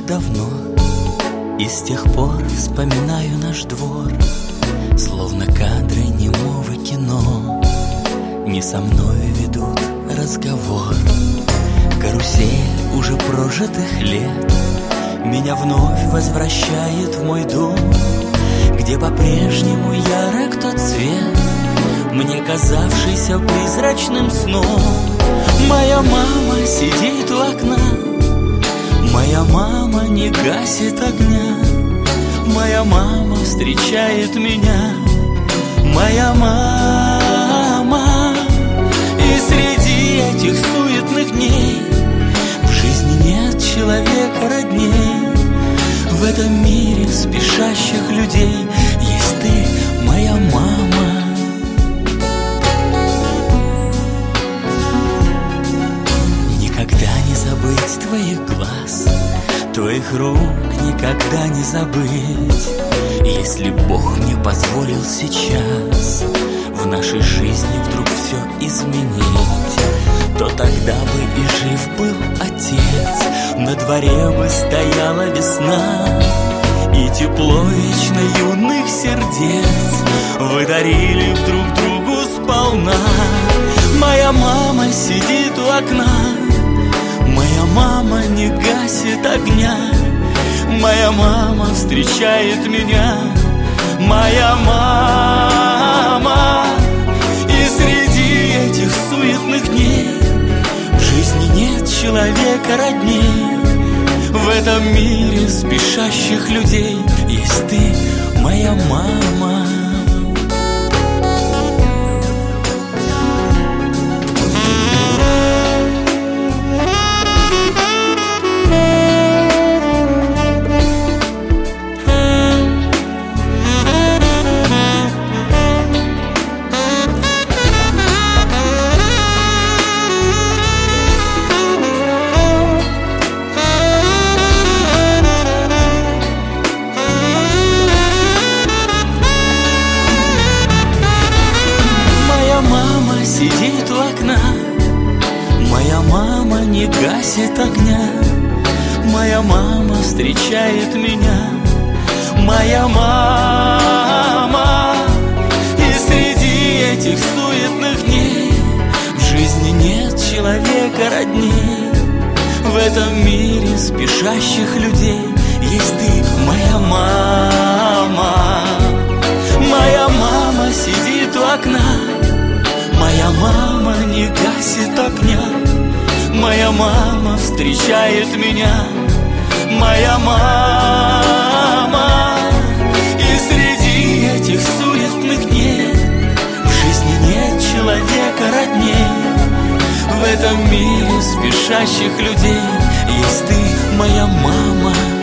давно, и с тех пор вспоминаю наш двор, словно кадры немого кино. Не со мной ведут разговор. Карусель уже прожитых лет меня вновь возвращает в мой дом, где по-прежнему ярок тот цвет, мне казавшийся призрачным сном. Моя мама сидит у окна, моя мама не гасит огня, моя мама встречает меня, моя мама. И среди этих суетных дней в жизни нет человека родней. В этом мире спешащих людей есть ты, моя мама. Никогда не забыть твоих глаз, твоих рук никогда не забыть. Если Бог мне позволил сейчас в нашей жизни вдруг все изменить, то тогда бы и жив был отец, на дворе бы стояла весна, и тепло вечно юных сердец вы дарили друг другу сполна. Моя мама сидит у окна, моя мама не гасит огня, моя мама встречает меня, моя мама. И среди этих суетных дней в жизни нет человека родней. В этом мире спешащих людей есть ты, моя мама. Сидит у окна, моя мама не гасит огня, моя мама встречает меня, моя мама. И среди этих суетных дней в жизни нет человека родней. В этом мире спешащих людей есть ты, моя мама. Моя мама сидит у окна, моя мама не гасит огня, моя мама встречает меня, моя мама. И среди этих суетных дней в жизни нет человека родней. В этом мире спешащих людей есть ты, моя мама.